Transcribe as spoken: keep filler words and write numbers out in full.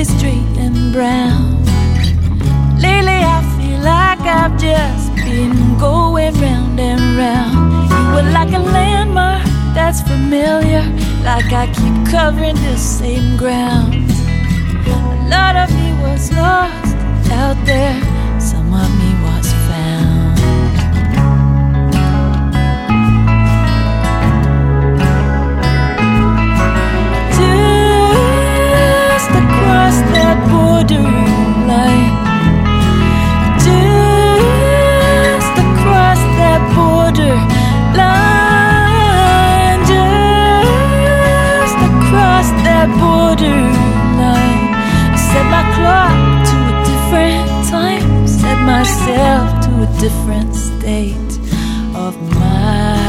really straight and brown. Lately I feel like I've just been going round and round. You were like a landmark that's familiar, like I keep covering the same ground. A lot of me was lost out there, some of me was found. Just across that border line, just across that border line, just across that border line. Set my clock to a different time, set myself to a different state of mind.